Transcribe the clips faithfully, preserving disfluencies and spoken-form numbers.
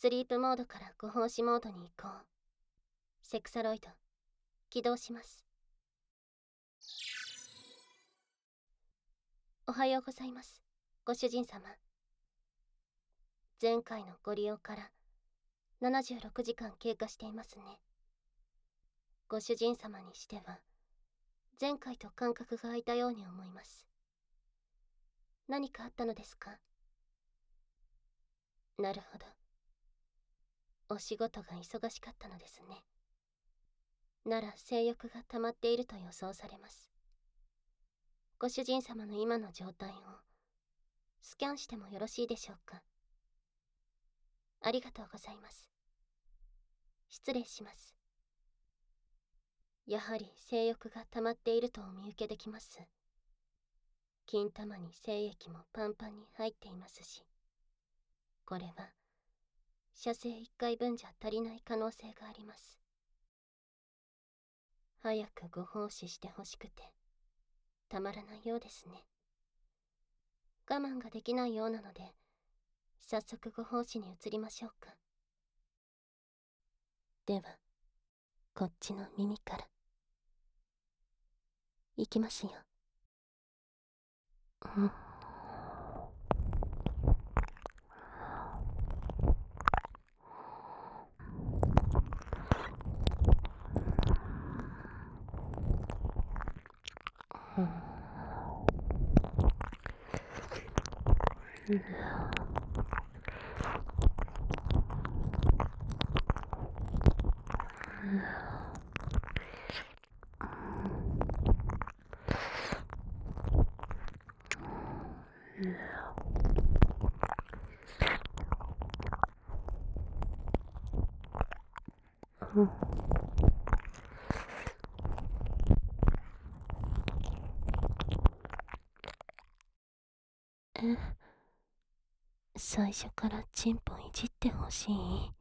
スリープモードからご奉仕モードに移行。セクサロイド起動します。おはようございます、ご主人様。前回のご利用からななじゅうろくじかん経過していますね。ご主人様にしては前回と間隔が空いたように思います。何かあったのですか？なるほど。お仕事が忙しかったのですね。なら性欲が溜まっていると予想されます。ご主人様の今の状態をスキャンしてもよろしいでしょうか？ありがとうございます。失礼します。やはり性欲が溜まっているとお見受けできます。金玉に精液もパンパンに入っていますし、これは射精いっかいぶんじゃ足りない可能性があります。早くご奉仕してほしくてたまらないようですね。我慢ができないようなので、早速ご奉仕に移りましょうか。ではこっちの耳からいきますよ。うんうんうんえ、最初からチンポいじってほしい？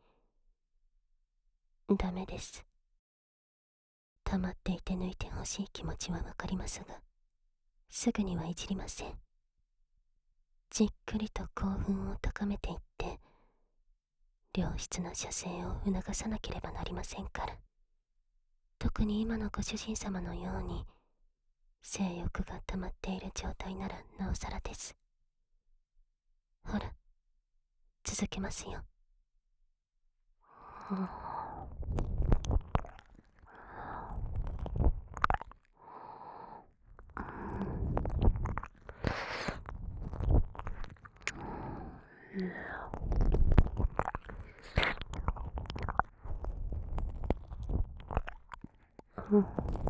ダメです。溜まっていて抜いてほしい気持ちはわかりますが、すぐにはいじりません。じっくりと興奮を高めていって良質な射精を促さなければなりませんから。特に今のご主人様のように性欲が溜まっている状態ならなおさらです。ほら、続けますよ。うんうん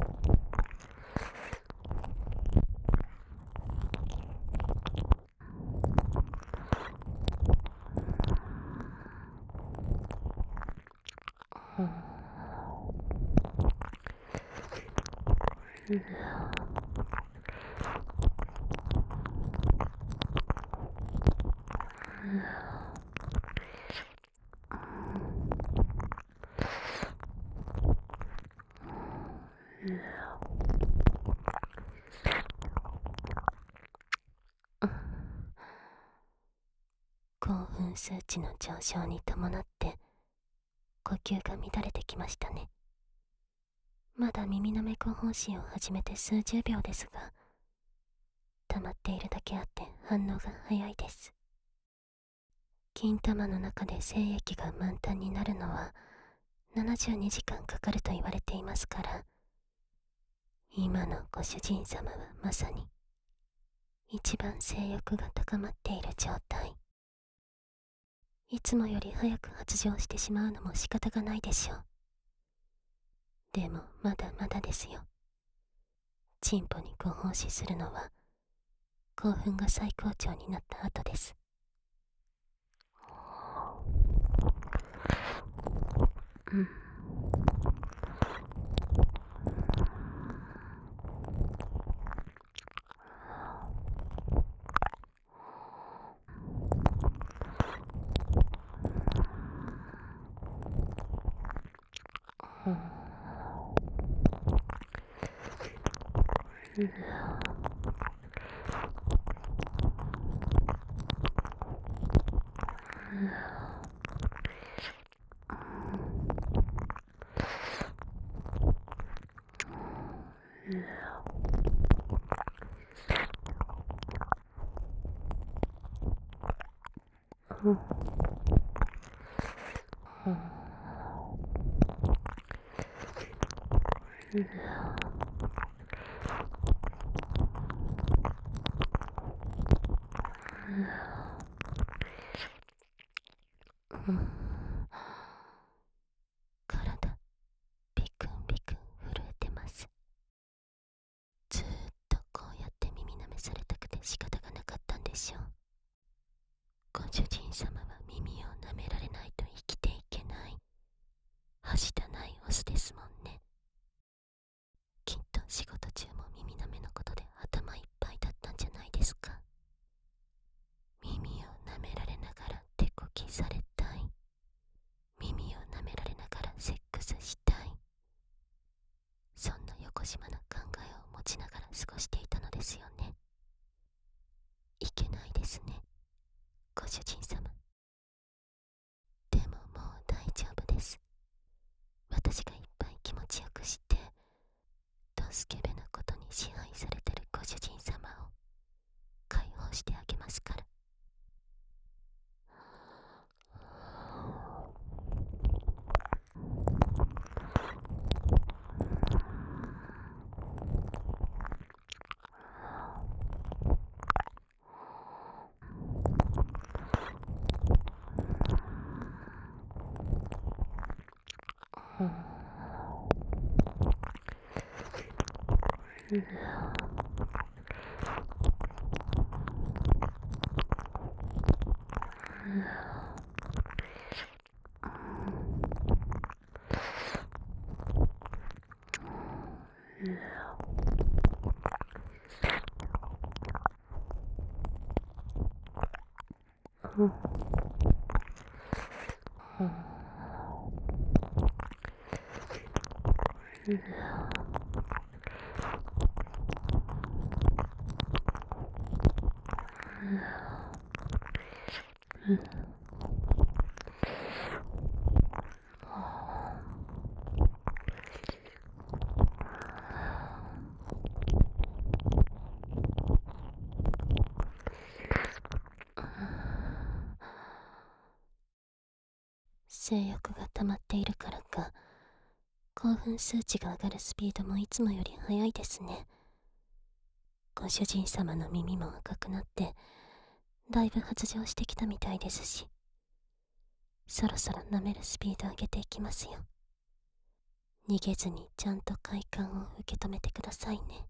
興奮数値の上昇に伴って呼吸が乱れてきましたね。まだ耳の猫奉仕を始めて数十秒ですが、溜まっているだけあって反応が早いです。金玉の中で精液が満タンになるのはななじゅうにじかんかかると言われていますから、今のご主人様はまさに一番性欲が高まっている状態。いつもより早く発情してしまうのも仕方がないでしょう。でもまだまだですよ。チンポにご奉仕するのは興奮が最高潮になった後です。うんうんうんうんうんうん体ビクンビクン震えてます。ずーっとこうやって耳舐めされたくて仕方がなかったんでしょう。ご主人様は耳を舐められないと生きていけないはしたないオスですもんね。きっと仕事中も耳舐めのことで頭いっぱいだったんじゃないですか。耳を舐められながら手こきされたい、耳を舐められながらセックスしたい、そんな横島な考えを持ちながら過ごしていたのですよね。いけないですね、ご主人様。でももう大丈夫です。私がいっぱい気持ちよくしてドスケベなことに支配されてるご主人様を解放してあげますから。うんうんうん性欲が溜まっているからか、興奮数値が上がるスピードもいつもより速いですね。ご主人様の耳も赤くなってだいぶ発情してきたみたいですし、そろそろ舐めるスピード上げていきますよ。逃げずにちゃんと快感を受け止めてくださいね。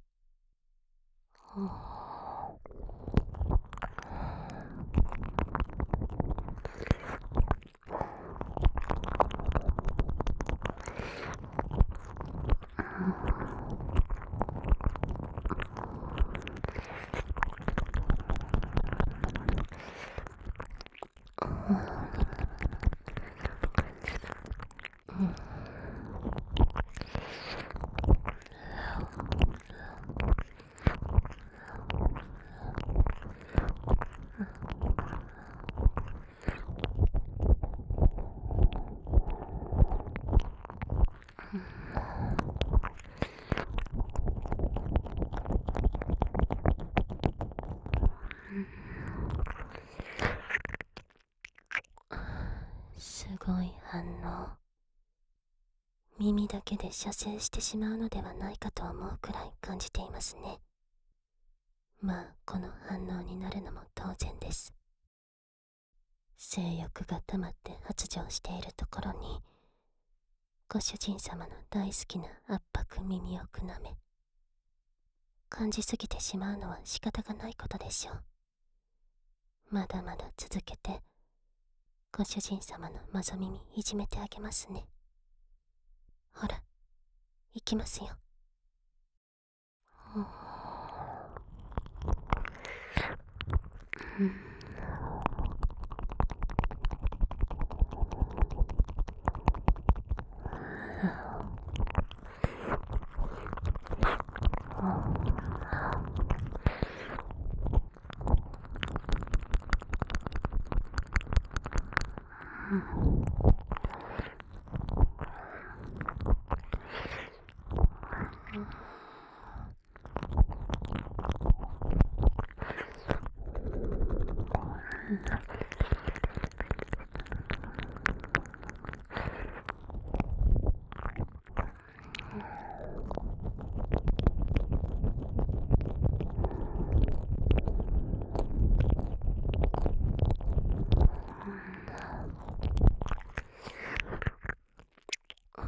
すごい反応。耳だけで射精してしまうのではないかと思うくらい感じていますね。まあこの反応になるのも当然です。性欲が溜まって発情しているところにご主人様の大好きな圧迫耳をくなめ、感じすぎてしまうのは仕方がないことでしょう。まだまだ続けてご主人様のまぞ耳いじめてあげますね。ほら、行きますよ。うん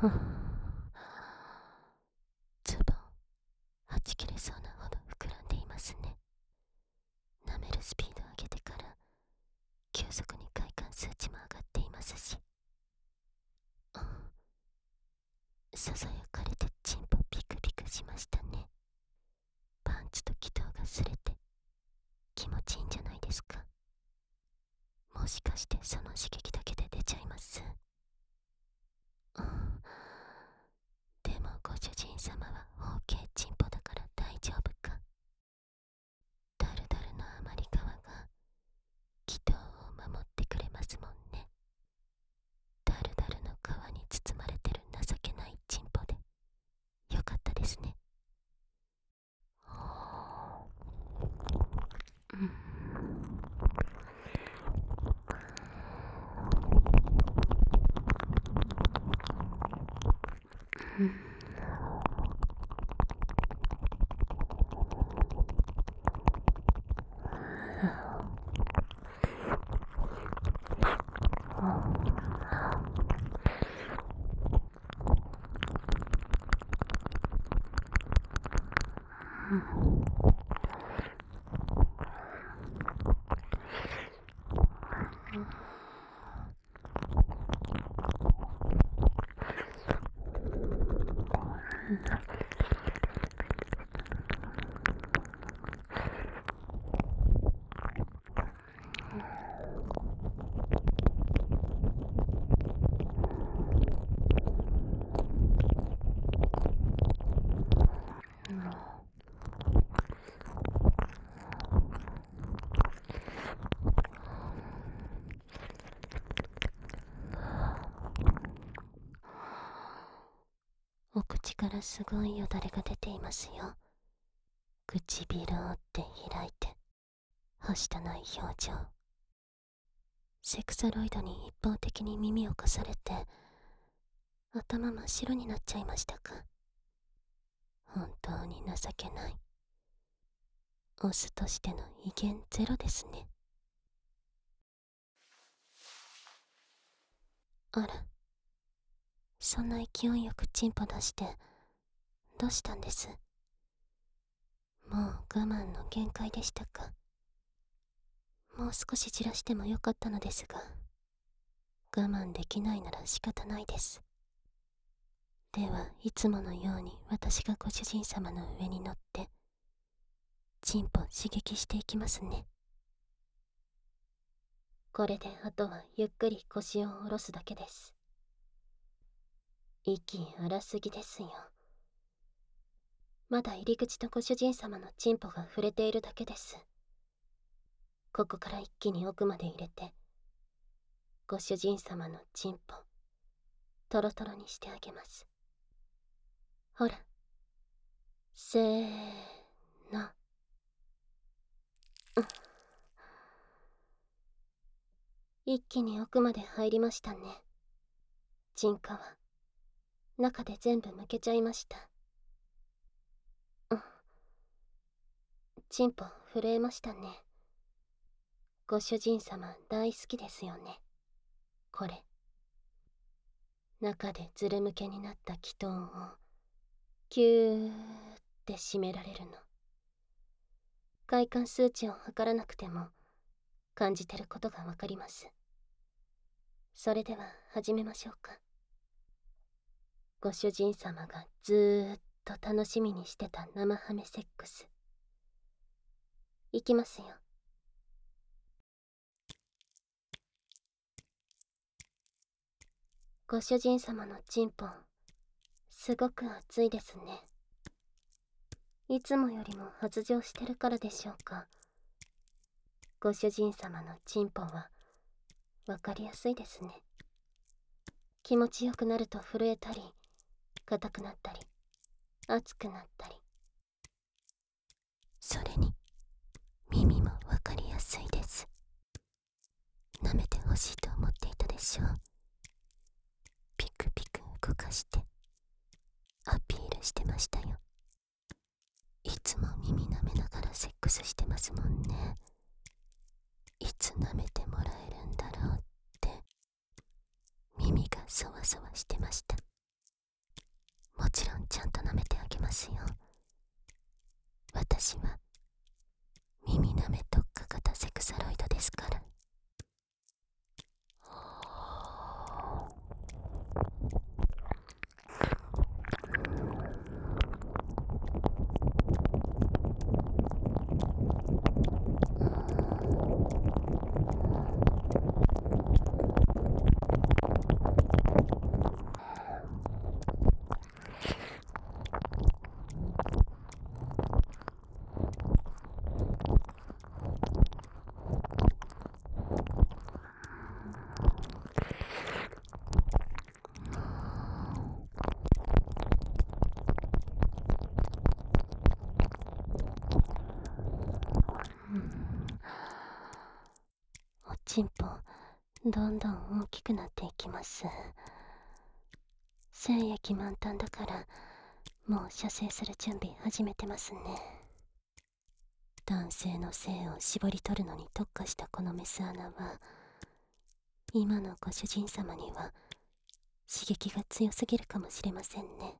ズボンはち切れそうなほど膨らんでいますね。舐めるスピードを上げてから急速に快感数値も上がっていますし、ささやかれてチンポピクピクしましたね。パンツと気筒が擦れて気持ちいいんじゃないですか。もしかしてその刺激だけで出ちゃいます？でもご主人様は包茎チンポだから大丈夫か。ダルダルの余り皮が気筒を守ってくれますもんね。ダルダルの皮に包まれてる情けないチンポでよかったですね。うんうんお口からすごいよだれが出ていますよ。唇を折って開いてはしたない表情。セクサロイドに一方的に耳を貸されて頭真っ白になっちゃいましたか。本当に情けない。オスとしての威厳ゼロですね。あら、そんな勢いよくチンポ出してどうしたんです？もう我慢の限界でしたか。もう少しじらしてもよかったのですが、我慢できないなら仕方ないです。ではいつものように私がご主人様の上に乗ってチンポ刺激していきますね。これであとはゆっくり腰を下ろすだけです。息荒すぎですよ。まだ入り口とご主人様のチンポが触れているだけです。ここから一気に奥まで入れてご主人様のチンポトロトロにしてあげます。ほら、せーの、うん、一気に奥まで入りましたね。チンカは中で全部むけちゃいました。うん、チンポ震えましたね。ご主人様大好きですよね、これ。中でズル向けになった気筒をキューって締められるの。快感数値を測らなくても感じてることがわかります。それでは始めましょうか。ご主人様がずーっと楽しみにしてた生ハメセックス、いきますよ。ご主人様のチンポンすごく熱いですね。いつもよりも発情してるからでしょうか。ご主人様のチンポンはわかりやすいですね。気持ちよくなると震えたり硬くなったり熱くなったり、それに耳もわかりやすいです。舐めてほしいと思っていたでしょう。ピクピク動かしてアピールしてましたよ。いつも耳舐めながらセックスしてますもんね。いつ舐めてもらえるんだろうって耳がそわそわしてました。 もちろんちゃんと舐めてあげますよ。私は耳舐め特化型セクサロイドですから。おちんぽどんどん大きくなっていきます。精液満タンだからもう射精する準備始めてますね。男性の性を絞り取るのに特化したこのメス穴は今のご主人様には刺激が強すぎるかもしれませんね。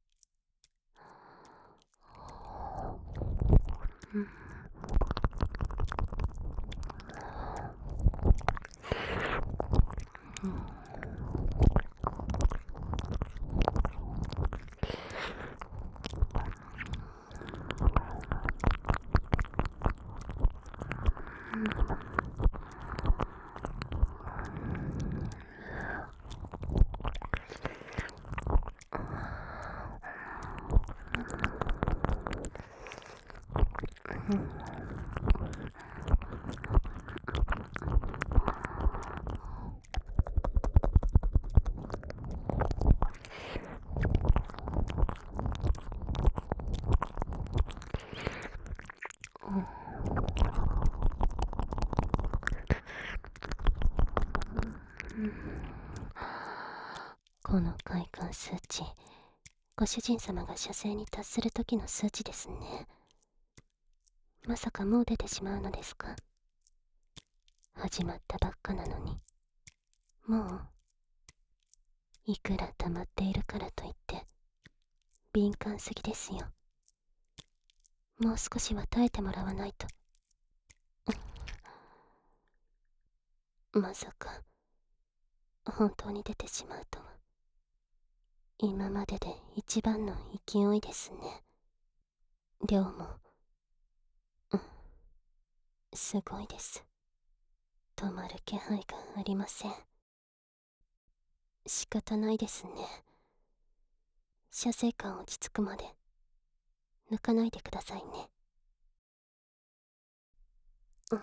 うん、うん、この快感数値、ご主人様が射精に達する時の数値ですね。まさかもう出てしまうのですか？始まったばっかなのに。もういくら溜まっているからといって敏感すぎですよ。もう少しは耐えてもらわないと。まさか本当に出てしまうとは。今までで一番の勢いですね。量も、うん、すごいです。止まる気配がありません。仕方ないですね。射精感落ち着くまで抜かないでくださいね。うん、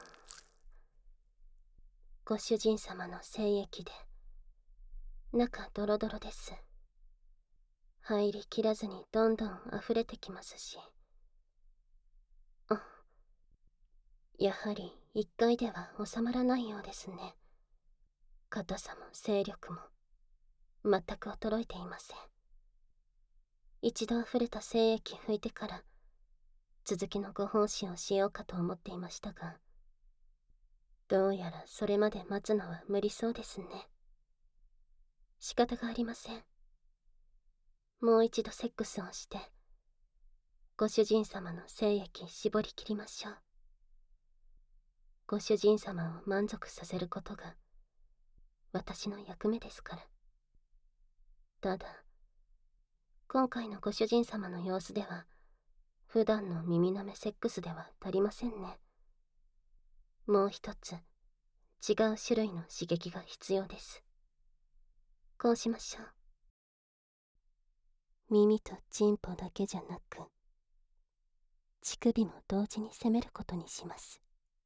ご主人様の精液で中ドロドロです。入りきらずにどんどん溢れてきますし、うん、やはり一回では収まらないようですね。硬さも勢力も全く衰えていません。一度溢れた精液拭いてから続きのご奉仕をしようかと思っていましたが、どうやらそれまで待つのは無理そうですね。仕方がありません。もう一度セックスをしてご主人様の精液絞り切りましょう。ご主人様を満足させることが私の役目ですから。ただ今回のご主人様の様子では普段の耳舐めセックスでは足りませんね。もう一つ違う種類の刺激が必要です。こうしましょう。耳とチンポだけじゃなく乳首も同時に攻めることにします。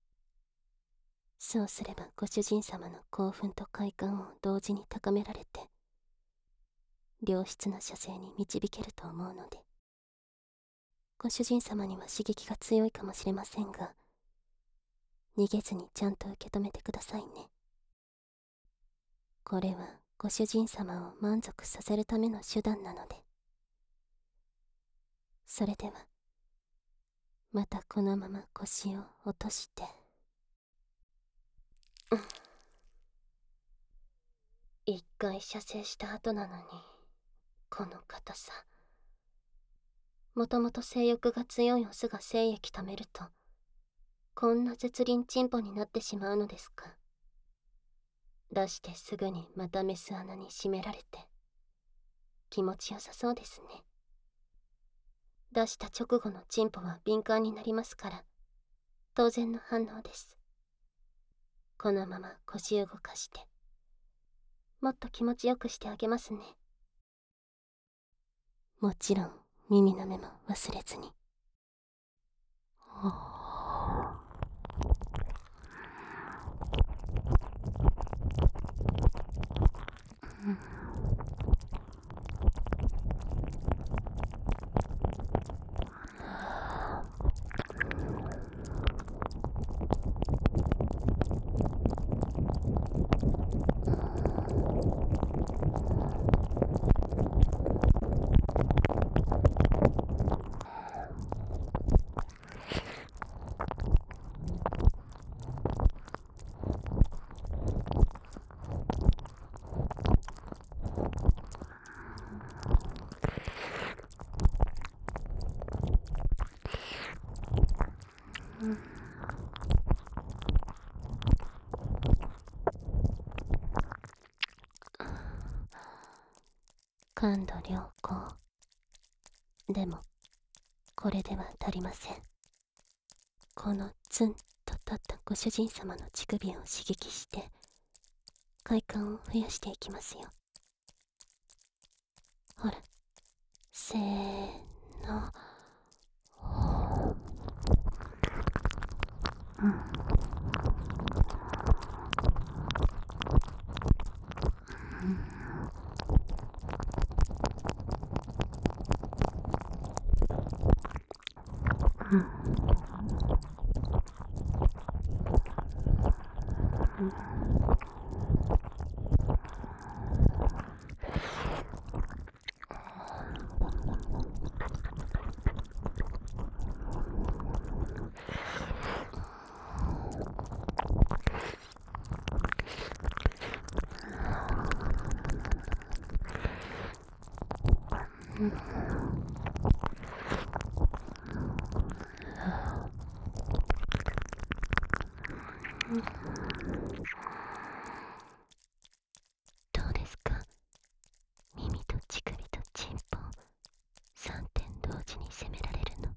そうすればご主人様の興奮と快感を同時に高められて良質な射精に導けると思うので、ご主人様には刺激が強いかもしれませんが逃げずにちゃんと受け止めてくださいね。これはご主人様を満足させるための手段なので。それではまたこのまま腰を落として、うん、一回射精した後なのにこの硬さ、 もともと性欲が強いオスが精液貯めると、こんな絶倫チンポになってしまうのですか。出してすぐにまたメス穴に締められて、気持ちよさそうですね。出した直後のチンポは敏感になりますから、当然の反応です。このまま腰動かして、もっと気持ちよくしてあげますね。もちろん耳の目も忘れずに。感度良好。でもこれでは足りません。このツンと立ったご主人様の乳首を刺激して快感を増やしていきますよ。ほら、せーの。うん。うん。うん。どうですか？耳と乳首とチンポさんてん同時に攻められるの。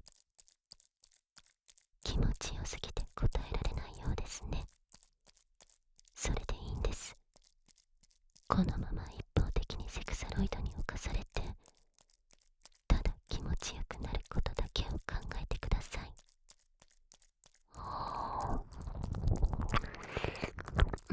気持ちよすぎて答えられないようですね。それでいいんです。このまま一方的にセクサロイドに侵されて、ただ気持ちよくなることだけを考えてください。うん。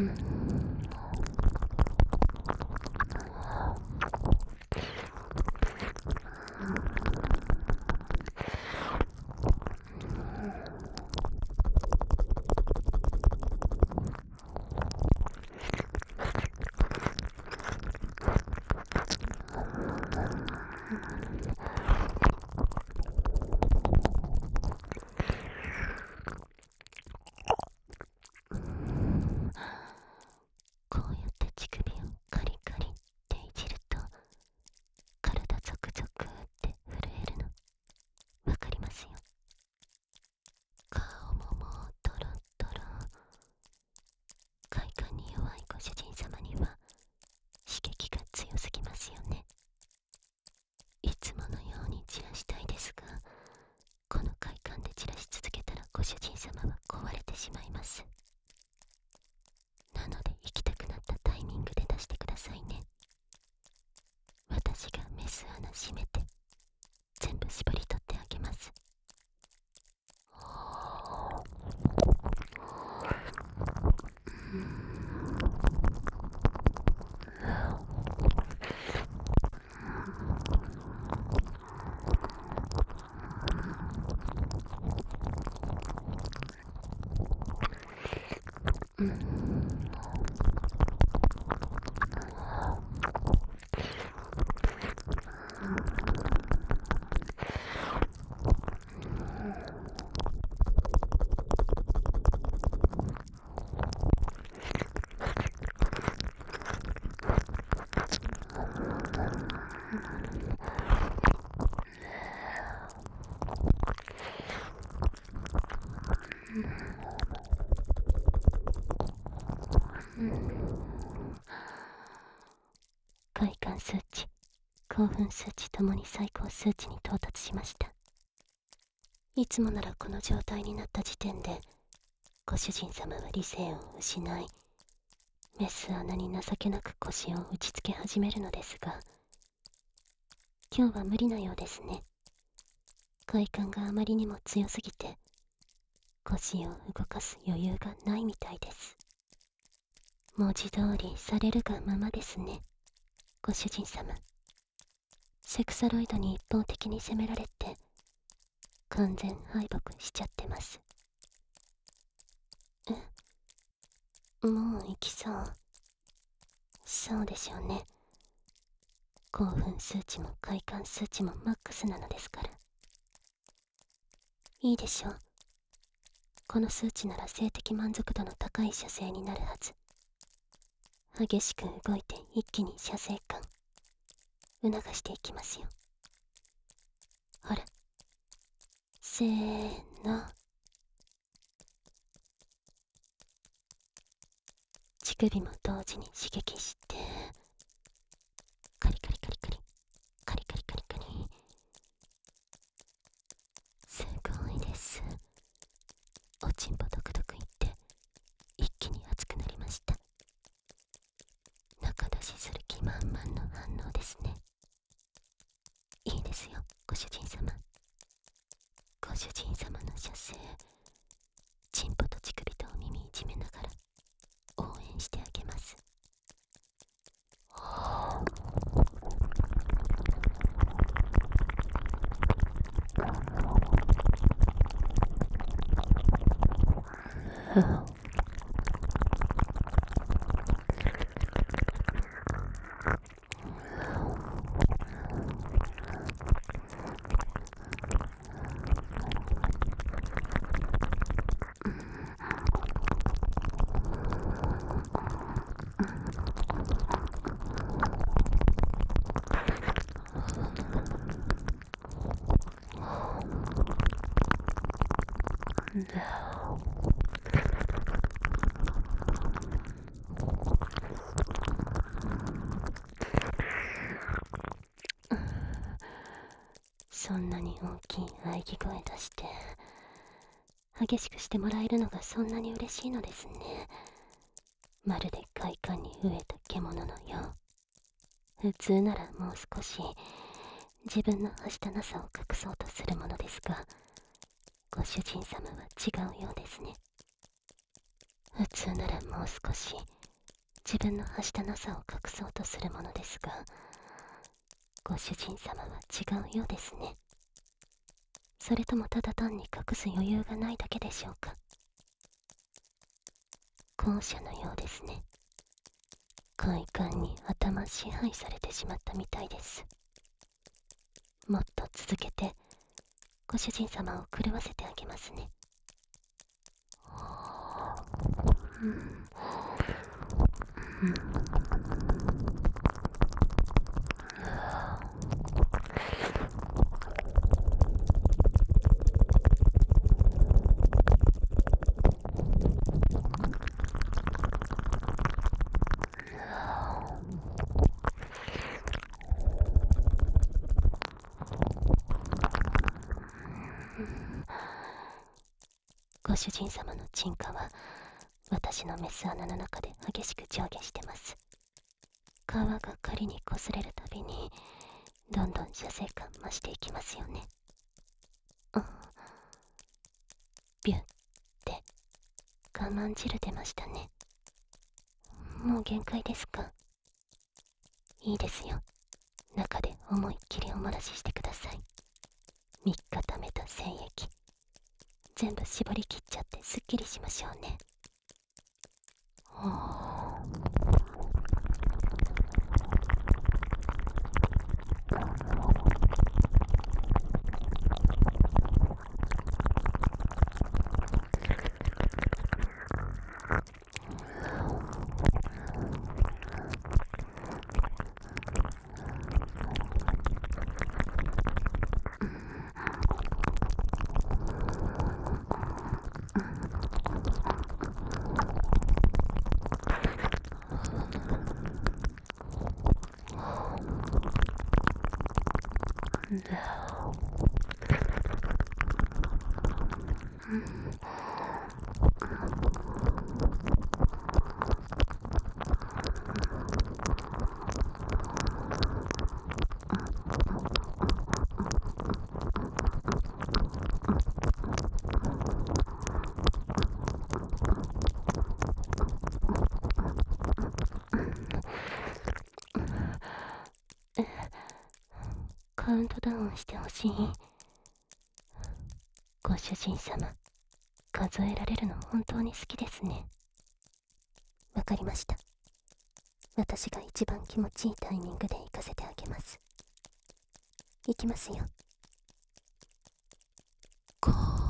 快感数値、興奮数値ともに最高数値に到達しました。いつもならこの状態になった時点でご主人様は理性を失い、メス穴に情けなく腰を打ちつけ始めるのですが、今日は無理なようですね。快感があまりにも強すぎて腰を動かす余裕がないみたいです。文字通りされるがままですね、ご主人様。セクサロイドに一方的に責められて完全敗北しちゃってます。え、もう行きそう。そうでしょうね。興奮数値も快感数値もマックスなのですから。いいでしょう。この数値なら性的満足度の高い射精になるはず。激しく動いて一気に射精感促していきますよ。ほら、せーの。乳首も同時に刺激して、カリカリカリカリカリカリカリカリ。すごいです。おちんぽドクドクいって一気に熱くなりました。中出しする気満々の反応ですね。いいですよ、ご主人様。ご主人様の射精、チンポと乳首とお耳いじめながら応援してあげます。そんなに大きい喘ぎ声出して激しくしてもらえるのがそんなに嬉しいのですね。まるで快感に飢えた獣のよう。普通ならもう少し自分のはしたなさを隠そうとするものですが、ご主人様は違うようですね。普通ならもう少し自分のはしたなさを隠そうとするものですが、ご主人様は違うようですね。それともただ単に隠す余裕がないだけでしょうか。後者のようですね。快感に頭支配されてしまったみたいです。もっと続けてご主人様を狂わせてあげますね。うんうんご主人様の沈下は私のメス穴の中で激しく上下してます。皮が仮に擦れるたびにどんどん射精感増していきますよね。うん、ビュッて我慢汁出ましたね。もう限界ですか。いいですよ、中で思いっきりお漏らししてください。みっか溜めた精液全部絞り切っちゃってすっきりしましょうね。ほカウントダウンしてほしい。ご主人様、数えられるの本当に好きですね。わかりました。私が一番気持ちいいタイミングで行かせてあげます。行きますよ。ご、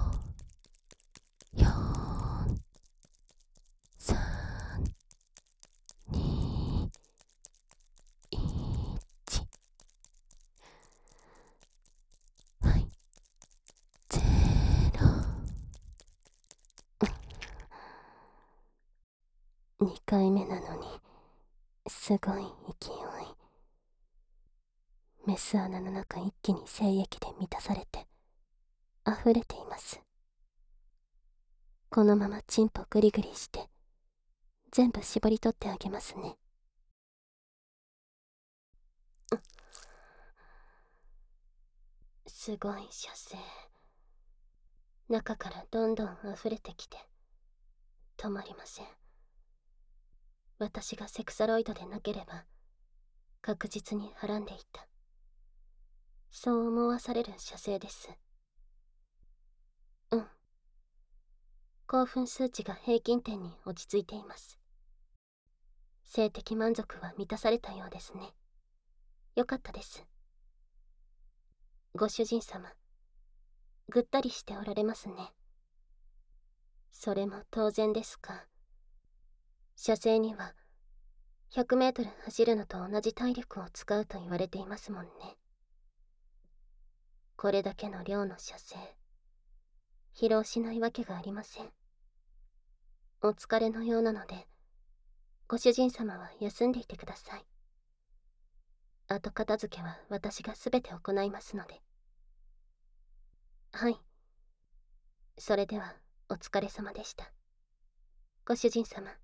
よん、さん、に、いち。はい、ゼロ。にかいめなのにすごい勢い。メス穴の中一気に精液で満たされて溢れています。このままチンポグリグリして全部絞り取ってあげますね。すごい射精。中からどんどん溢れてきて止まりません。私がセクサロイドでなければ確実にはらんでいた、そう思わされる射精です。うん、興奮数値が平均点に落ち着いています。性的満足は満たされたようですね。よかったです。ご主人様、ぐったりしておられますね。それも当然ですか。射精にはひゃくメートル走るのと同じ体力を使うと言われていますもんね。これだけの量の射精、疲労しないわけがありません。お疲れのようなので、ご主人様は休んでいてください。後片付けは私がすべて行いますので。はい。それではお疲れ様でした。ご主人様。